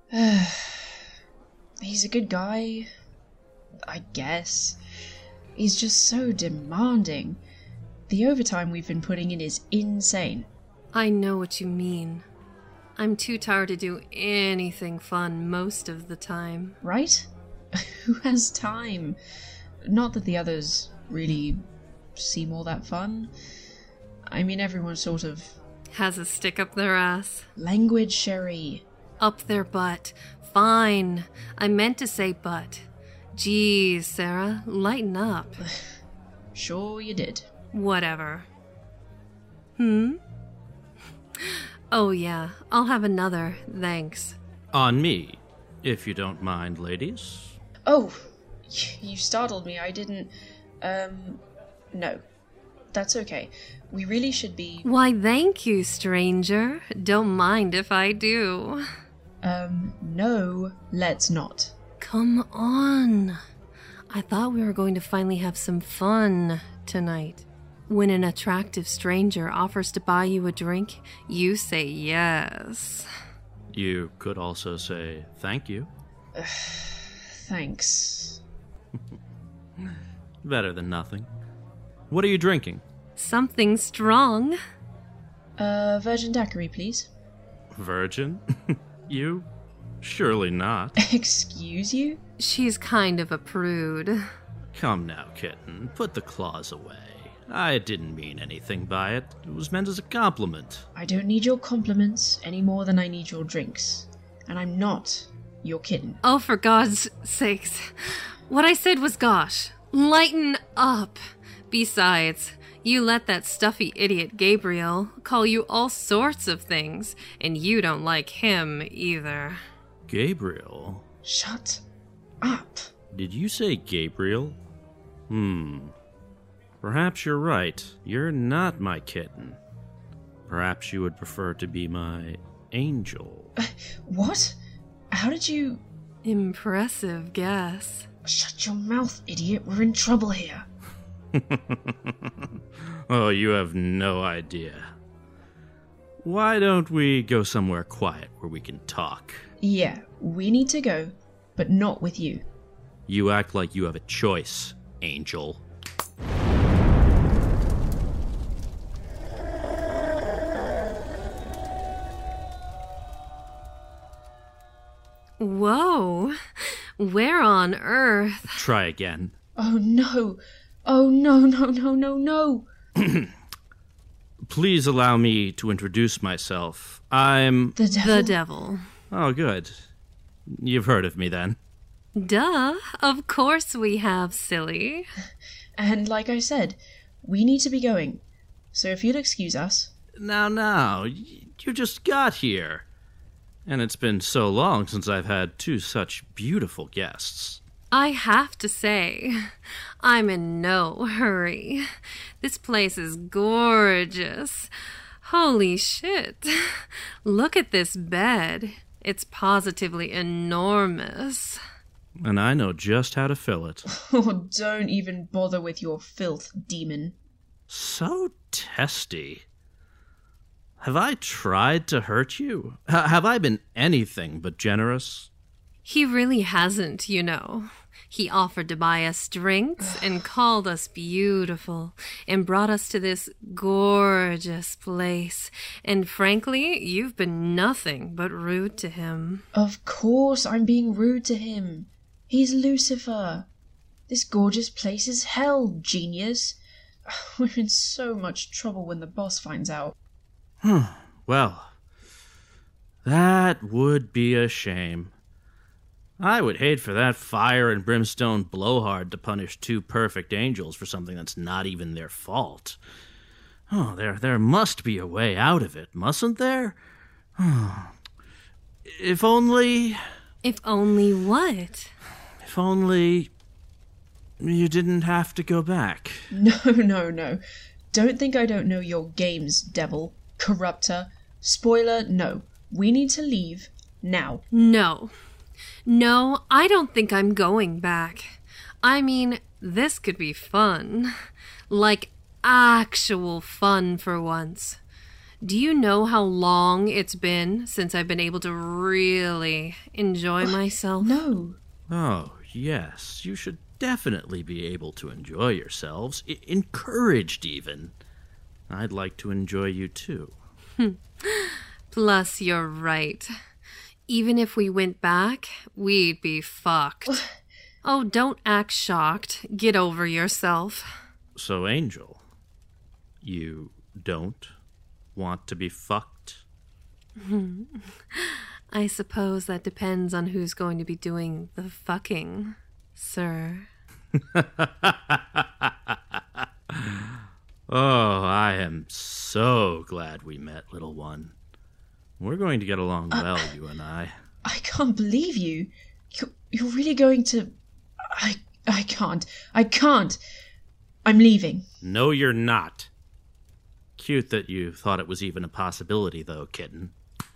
He's a good guy, I guess. He's just so demanding. The overtime we've been putting in is insane. I know what you mean. I'm too tired to do anything fun most of the time. Right? Who has time? Not that the others really seem all that fun. I mean, everyone sort of... Has a stick up their ass. Language, Sherry. Up their butt. Fine. I meant to say butt. Geez, Sarah, lighten up. Sure you did. Whatever. Oh yeah, I'll have another, thanks. On me, if you don't mind, ladies. Oh, you startled me. I didn't... No. That's okay. We really should be... Why, thank you, stranger. Don't mind if I do. No, let's not. Come on. I thought we were going to finally have some fun tonight. When an attractive stranger offers to buy you a drink, you say yes. You could also say thank you. Thanks. Better than nothing. What are you drinking? Something strong. Virgin daiquiri, please. Virgin? You? Surely not. Excuse you? She's kind of a prude. Come now, kitten. Put the claws away. I didn't mean anything by it. It was meant as a compliment. I don't need your compliments any more than I need your drinks. And I'm not your kitten. Oh, for God's sakes. What I said was gosh. Lighten up. Besides, you let that stuffy idiot Gabriel call you all sorts of things, and you don't like him either. Gabriel? Shut up. Did you say Gabriel? Perhaps you're right. You're not my kitten. Perhaps you would prefer to be my angel. What? How did you... Impressive guess. Shut your mouth, idiot. We're in trouble here. Oh, you have no idea. Why don't we go somewhere quiet where we can talk? Yeah, we need to go, but not with you. You act like you have a choice, angel. Whoa. Where on earth? Try again. Oh no. Oh no, no, no, no, no. Please allow me to introduce myself. I'm... The devil? The devil. Oh, good. You've heard of me then. Duh. Of course we have, silly. And like I said, we need to be going. So if you'd excuse us... Now, you just got here. And it's been so long since I've had two such beautiful guests. I have to say, I'm in no hurry. This place is gorgeous. Holy shit. Look at this bed. It's positively enormous. And I know just how to fill it. Oh, don't even bother with your filth, demon. So testy. Have I tried to hurt you? Have I been anything but generous? He really hasn't, you know. He offered to buy us drinks and called us beautiful and brought us to this gorgeous place. And frankly, you've been nothing but rude to him. Of course I'm being rude to him. He's Lucifer. This gorgeous place is hell, genius. We're in so much trouble when the boss finds out. Well, that would be a shame. I would hate for that fire and brimstone blowhard to punish two perfect angels for something that's not even their fault. Oh, there must be a way out of it, mustn't there? If only... If only what? If only you didn't have to go back. No. Don't think I don't know your games, devil. Corruptor. Spoiler, no. We need to leave now. No, I don't think I'm going back. I mean, this could be fun. Like, actual fun for once. Do you know how long it's been since I've been able to really enjoy myself? No. Oh, yes, you should definitely be able to enjoy yourselves. Encouraged, even. I'd like to enjoy you, too. Plus, you're right. Even if we went back, we'd be fucked. Oh, don't act shocked. Get over yourself. So, Angel, you don't want to be fucked? I suppose that depends on who's going to be doing the fucking, sir. Oh, I am so glad we met, little one. We're going to get along well, you and I. I can't believe you. You're really going to... I can't. I can't. I'm leaving. No, you're not. Cute that you thought it was even a possibility, though, kitten.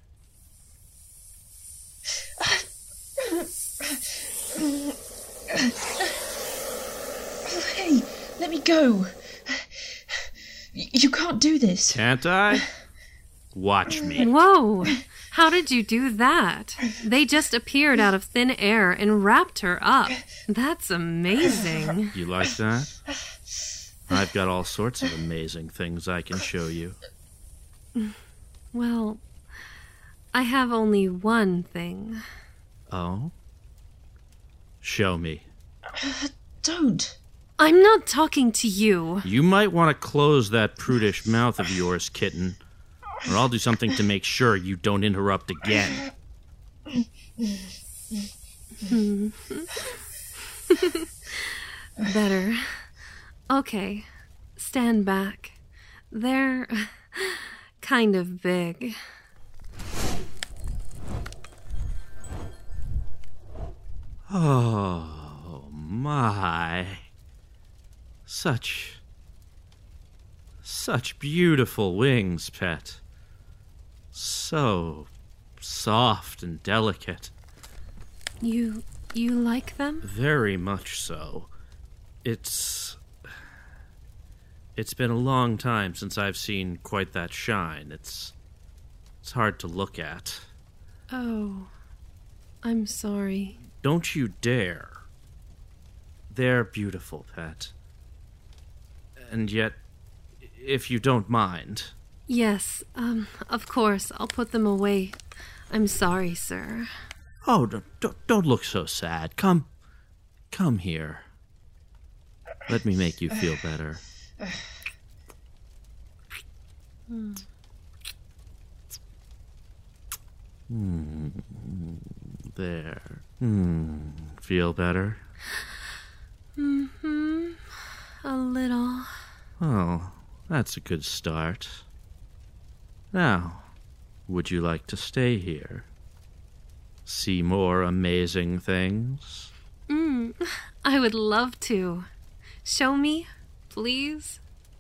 Hey, let me go. You can't do this. Can't I? Watch me. Whoa! How did you do that? They just appeared out of thin air and wrapped her up. That's amazing. You like that? I've got all sorts of amazing things I can show you. Well, I have only one thing. Oh? Show me. Don't. I'm not talking to you. You might want to close that prudish mouth of yours, kitten. Or I'll do something to make sure you don't interrupt again. Better. Okay, stand back. They're kind of big. Oh, my. Such beautiful wings, pet. So soft and delicate. You like them? Very much so. It's been a long time since I've seen quite that shine. It's hard to look at. Oh, I'm sorry. Don't you dare. They're beautiful, pet. And yet, if you don't mind... Yes, of course, I'll put them away. I'm sorry, sir. Oh, don't look so sad. Come here. Let me make you feel better. There. Feel better? A little. Oh, that's a good start. Now, would you like to stay here? See more amazing things? I would love to. Show me, please.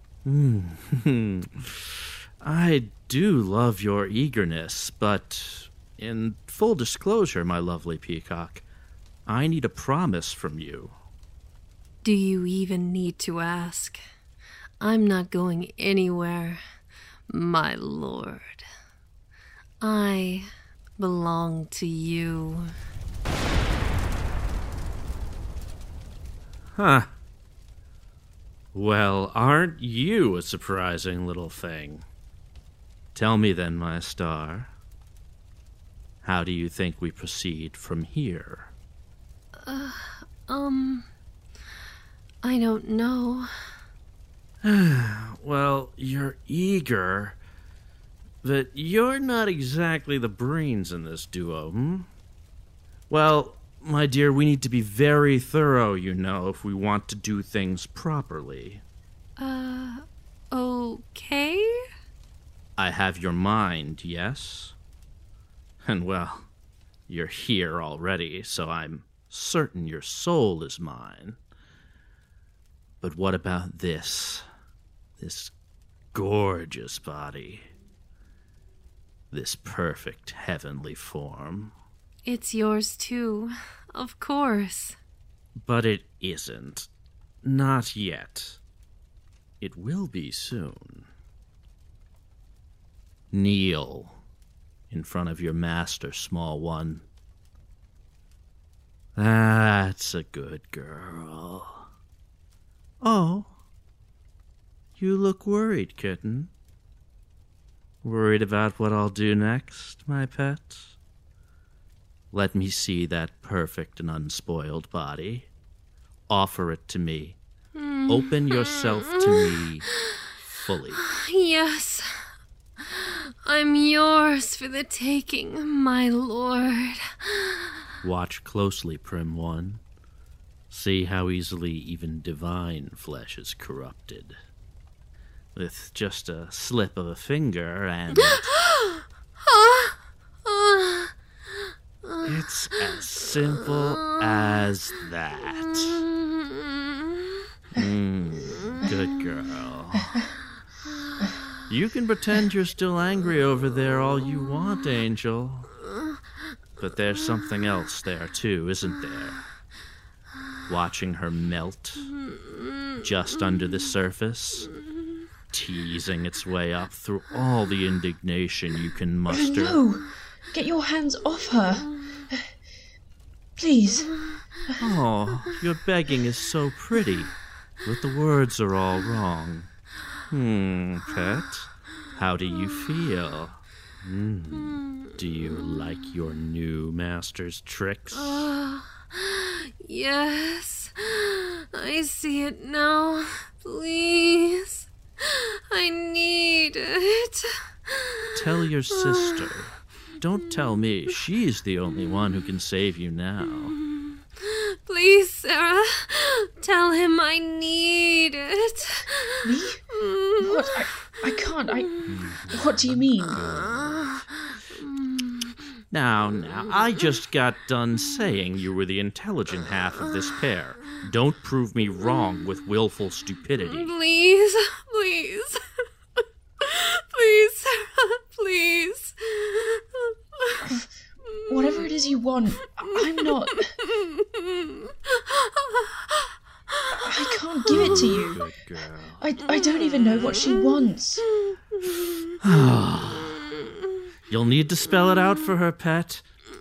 I do love your eagerness, but in full disclosure, my lovely peacock, I need a promise from you. Do you even need to ask? I'm not going anywhere, my lord. I belong to you. Huh. Well, aren't you a surprising little thing? Tell me then, my star. How do you think we proceed from here? I don't know. Well, you're eager, but you're not exactly the brains in this duo, Well, my dear, we need to be very thorough, you know, if we want to do things properly. Okay? I have your mind, yes? And well, you're here already, so I'm certain your soul is mine. But what about this? This gorgeous body. This perfect heavenly form. It's yours too, of course. But it isn't. Not yet. It will be soon. Kneel in front of your master, small one. That's a good girl. Oh, you look worried, kitten. Worried about what I'll do next, my pet? Let me see that perfect and unspoiled body. Offer it to me. Open yourself to me fully. Yes, I'm yours for the taking, my lord. Watch closely, prim one. See how easily even divine flesh is corrupted. With just a slip of a finger and... It's as simple as that. Good girl. You can pretend you're still angry over there all you want, Angel. But there's something else there, too, isn't there? Watching her melt just under the surface, teasing its way up through all the indignation you can muster. No! Get your hands off her! Please. Oh, your begging is so pretty, but the words are all wrong. Pet, how do you feel? Do you like your new master's tricks? Yes, I see it now. Please, I need it. Tell your sister. Don't tell me. She's the only one who can save you now. Please, Sarah, tell him I need it. Me? What? I can't. What do you mean? Now, I just got done saying you were the intelligent half of this pair. Don't prove me wrong with willful stupidity. Please, please. Please, Sarah, please. Whatever it is you want, I'm not... I can't give it to you. Good girl. I don't even know what she wants. You'll need to spell it out for her, pet.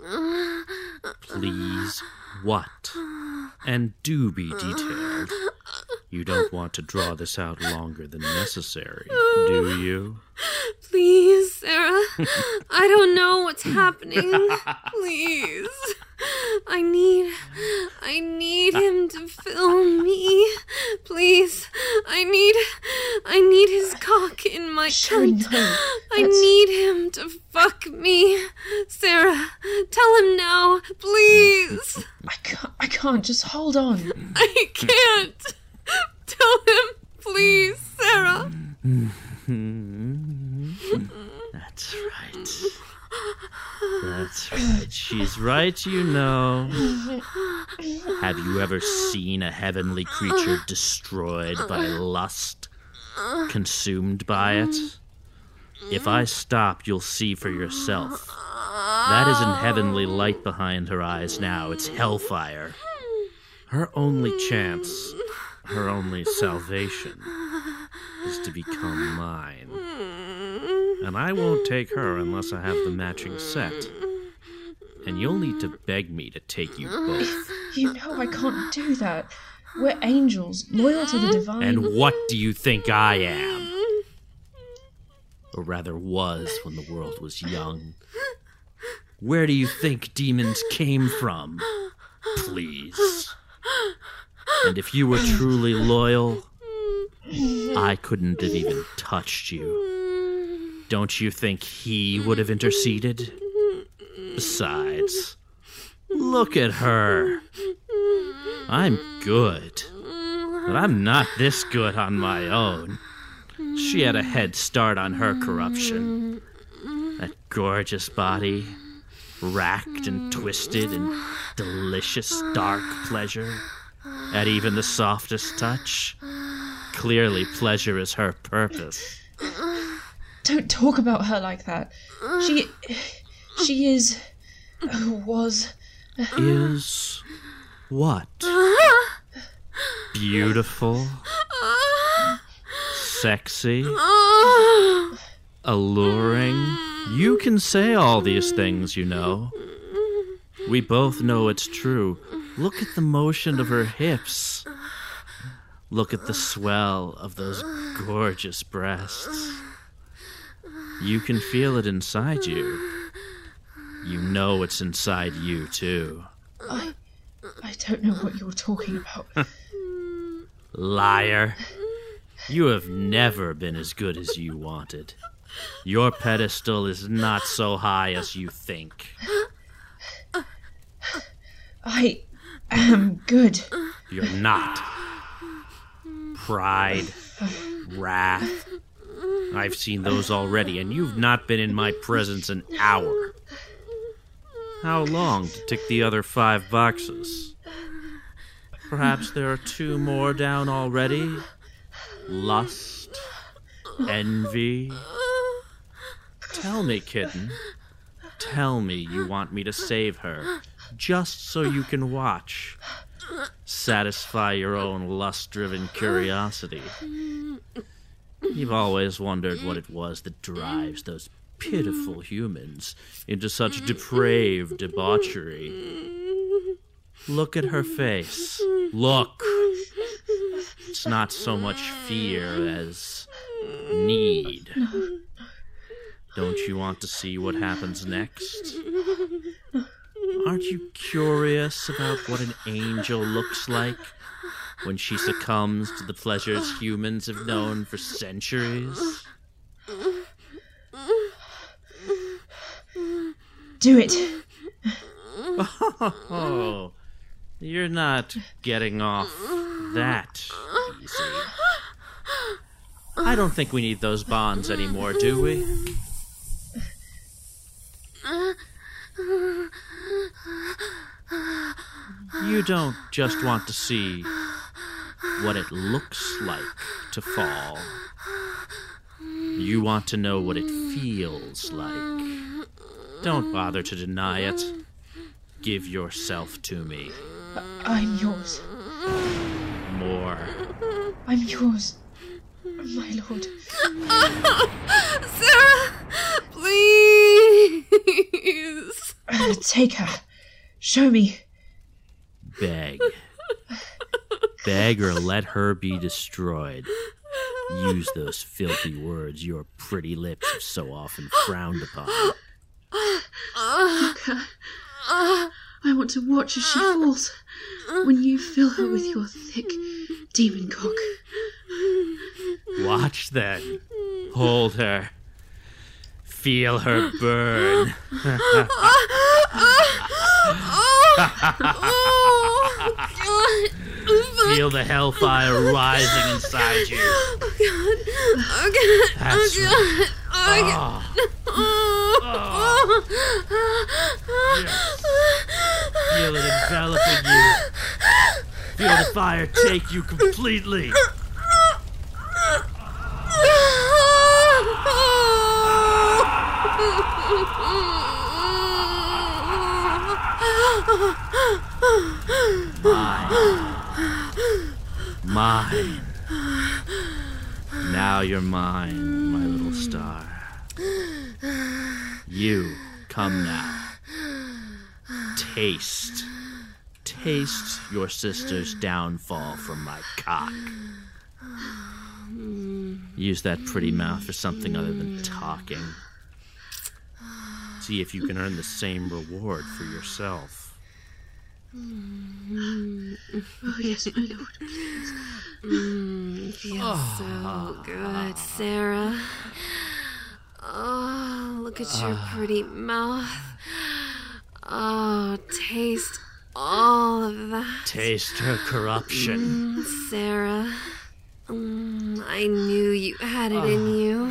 Please, what? And do be detailed. You don't want to draw this out longer than necessary, do you? Please, Sarah. I don't know what's happening. Please. I need him to fill me. Please. I need his cock in my cunt. No, I need him to fuck me. Sarah, tell him now, please. I can't. Just hold on. I can't. Tell him, please, Sarah. That's right. That's right. She's right, you know. Have you ever seen a heavenly creature destroyed by lust? Consumed by it? If I stop, you'll see for yourself. That isn't heavenly light behind her eyes now. It's hellfire. Her only chance, her only salvation, is to become mine. And I won't take her unless I have the matching set. And you'll need to beg me to take you both. You know I can't do that. We're angels, loyal to the divine. And what do you think I am? Or rather was when the world was young. Where do you think demons came from? Please. And if you were truly loyal, I couldn't have even touched you. Don't you think he would have interceded? Besides, look at her. I'm good, but I'm not this good on my own. She had a head start on her corruption. That gorgeous body, racked and twisted in delicious dark pleasure, at even the softest touch. Clearly pleasure is her purpose. Don't talk about her like that. She is... was... Is what? Beautiful? Sexy? alluring. You can say all these things, you know. We both know it's true. Look at the motion of her hips. Look at the swell of those gorgeous breasts. You can feel it inside you. You know it's inside you, too. I don't know what you're talking about. Liar. You have never been as good as you wanted. Your pedestal is not so high as you think. I am good. You're not. Pride, wrath. I've seen those already, and you've not been in my presence an hour. How long to tick the other 5 boxes? Perhaps there are 2 more down already? Lust, envy. Tell me, kitten. Tell me you want me to save her, just so you can watch. Satisfy your own lust-driven curiosity. You've always wondered what it was that drives those pitiful humans into such depraved debauchery. Look at her face. Look. It's not so much fear as need. Don't you want to see what happens next? Aren't you curious about what an angel looks like when she succumbs to the pleasures humans have known for centuries? Do it. Oh, you're not getting off that easy. I don't think we need those bonds anymore, do we? You don't just want to see what it looks like to fall. You want to know what it feels like. Don't bother to deny it. Give yourself to me. I'm yours. More. I'm yours, my lord. Sarah, please. Take her. Show me. Beg. Beg or let her be destroyed. Use those filthy words your pretty lips have so often frowned upon. Look her. I want to watch as she falls when you fill her with your thick demon cock. Watch then. Hold her. Feel her burn. Feel the hellfire rising inside you. Oh, God. Oh, God. That's oh, right. God. Yes. Feel it enveloping you. Feel the fire take you completely. Mine. Now you're mine, my little star. You, come now. Taste your sister's downfall from my cock. Use that pretty mouth for something other than talking. See if you can earn the same reward for yourself. Oh, yes, my lord, please. Feels so good, Sarah. Oh, look at your pretty mouth. Oh, taste all of that. Taste her corruption. Sarah. I knew you had it in you.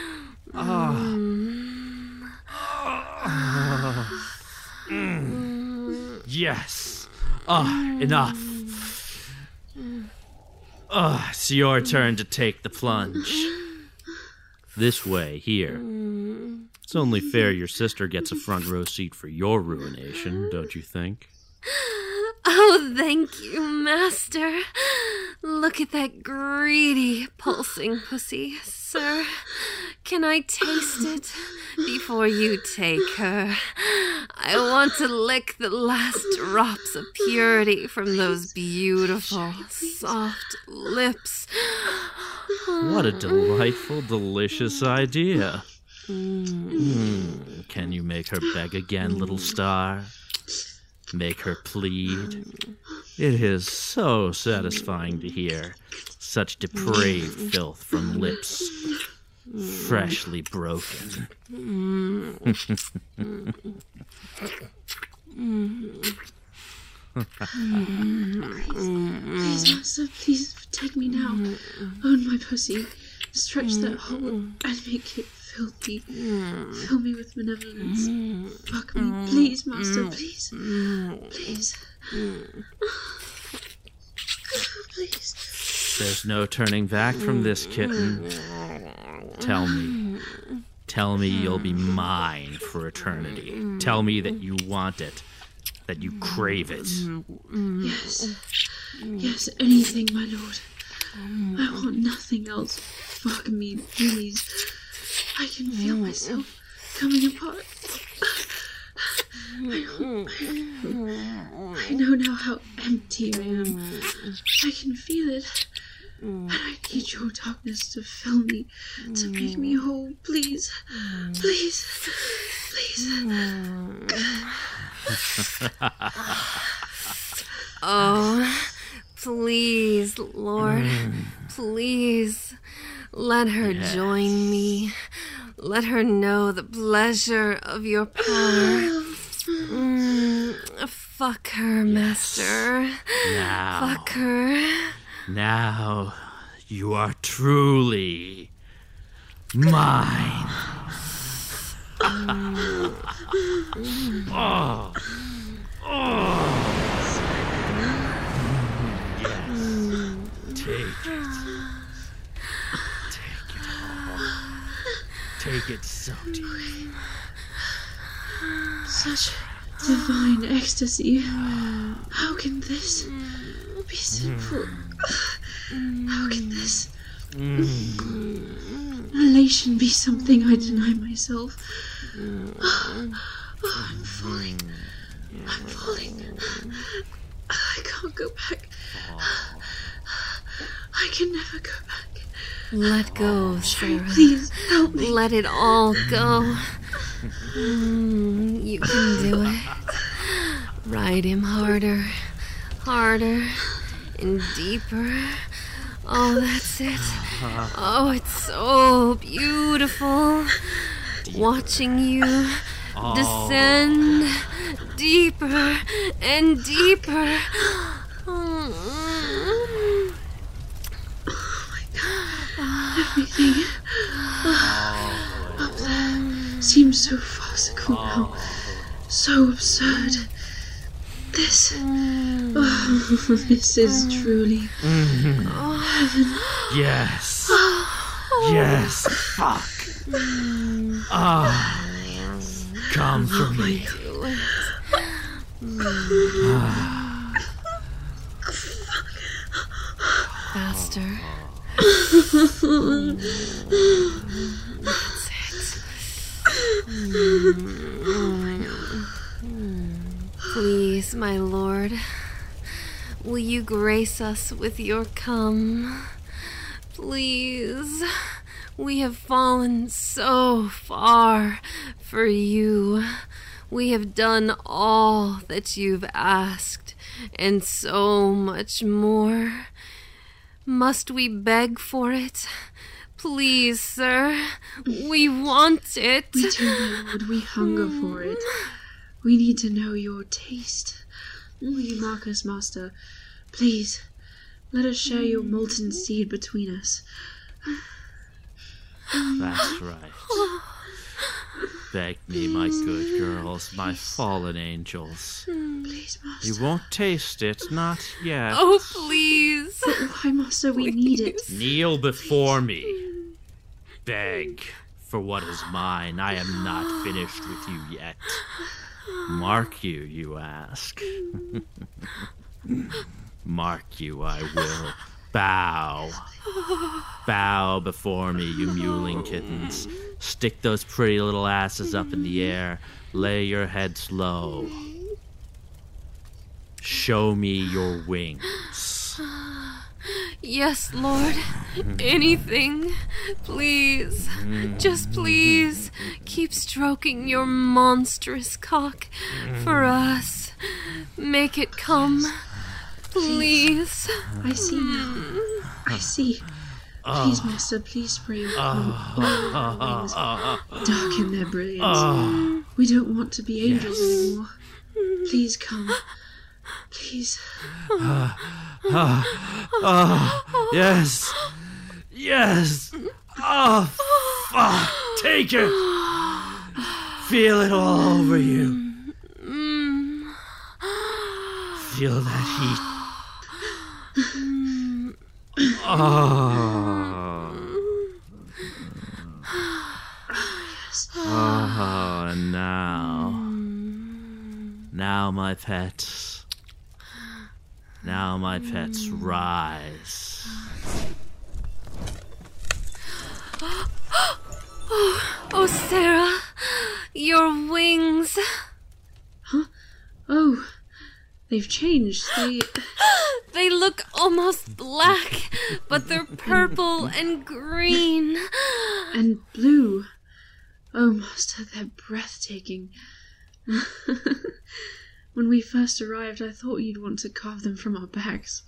Yes. Enough. It's your turn to take the plunge. This way, here. It's only fair your sister gets a front row seat for your ruination, don't you think? Oh, thank you, Master. Look at that greedy, pulsing pussy, sir. Can I taste it before you take her? I want to lick the last drops of purity from those beautiful, soft lips. What a delightful, delicious idea. Can you make her beg again, little star? Make her plead? It is so satisfying to hear such depraved filth from lips freshly broken. Please, master, please take me now. Own my pussy. Stretch that hole and make it filthy. Fill me with benevolence. Fuck me, please, master, please. Please. Please. There's no turning back from this, kitten. Tell me you'll be mine for eternity. Tell me that you want it, that you crave it. Yes, anything, my lord. I want nothing else. Fuck me, please. I can feel myself coming apart. I know now how empty I am. I can feel it. And I need your darkness to fill me, to make me whole. Please. Please. Please. Oh, please, Lord, please, let her join me. Let her know the pleasure of your power. Fuck her, master. Now. Fuck her. Now you are truly mine. Oh. Yes. Take it. Take it all. Take it so deep. Such divine ecstasy. How can this be sinful? How can this elation be something I deny myself? Oh, I'm falling. I'm falling. I can't go back. I can never go back. Let go, Sherry, Sarah. please help me. Let it all go. You can do it. Ride him harder, harder, and deeper. Oh, that's it. Oh, it's so beautiful. Watching you descend deeper and deeper. Everything up there seems so farcical now, so absurd. This is truly heaven. Yes. Yes. Fuck. Come for me. Do it. Faster. That's it. Please, my lord, will you grace us with your come? Please, we have fallen so far for you. We have done all that you've asked, and so much more. Must we beg for it? Please, sir, we want it. We do, my lord. We hunger for it. We need to know your taste. Will you mark us, master? Please, let us share your molten seed between us. That's right. Beg me, my good girls, my fallen angels. Please, master. You won't taste it, not yet. Oh, please. But why, master? We need it. Kneel before me. Beg for what is mine. I am not finished with you yet. Mark you, you ask. Mark you I will. Bow. Bow before me, you mewling kittens. Stick those pretty little asses up in the air. Lay your heads low. Show me your wings. Yes, Lord. Anything. Please. Just please. Keep stroking your monstrous cock for us. Make it come. Please. I see now. I see. Please, Master, please spray your wings. Darken their brilliance. We don't want to be angels anymore. Please come. Please. Yes. Yes. Oh, fuck. Take it. Feel it all over you. Feel that heat. Oh, and now my pets. Now my pets rise. Oh, Sarah, your wings. Huh? Oh, they've changed. They look almost black, but they're purple and green. And blue. Oh, Master, they're breathtaking. When we first arrived, I thought you'd want to carve them from our backs.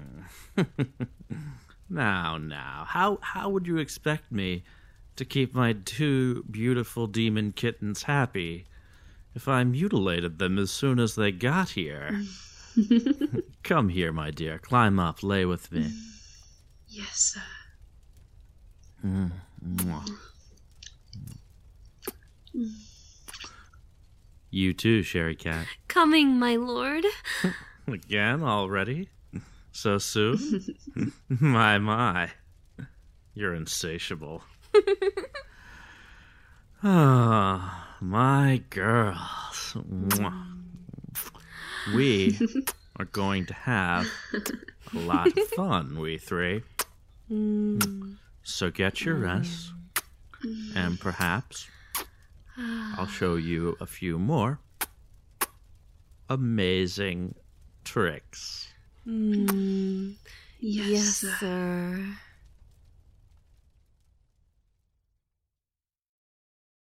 Now, how would you expect me to keep my two beautiful demon kittens happy if I mutilated them as soon as they got here? Come here, my dear. Climb up. Lay with me. Yes, sir. Mwah. You too, Sherry Cat. Coming, my lord. Again already? So soon? My. You're insatiable. Oh, my girls. Mwah. We are going to have a lot of fun, we three. So get your rest, and perhaps I'll show you a few more amazing tricks. Yes, Yes, sir. sir.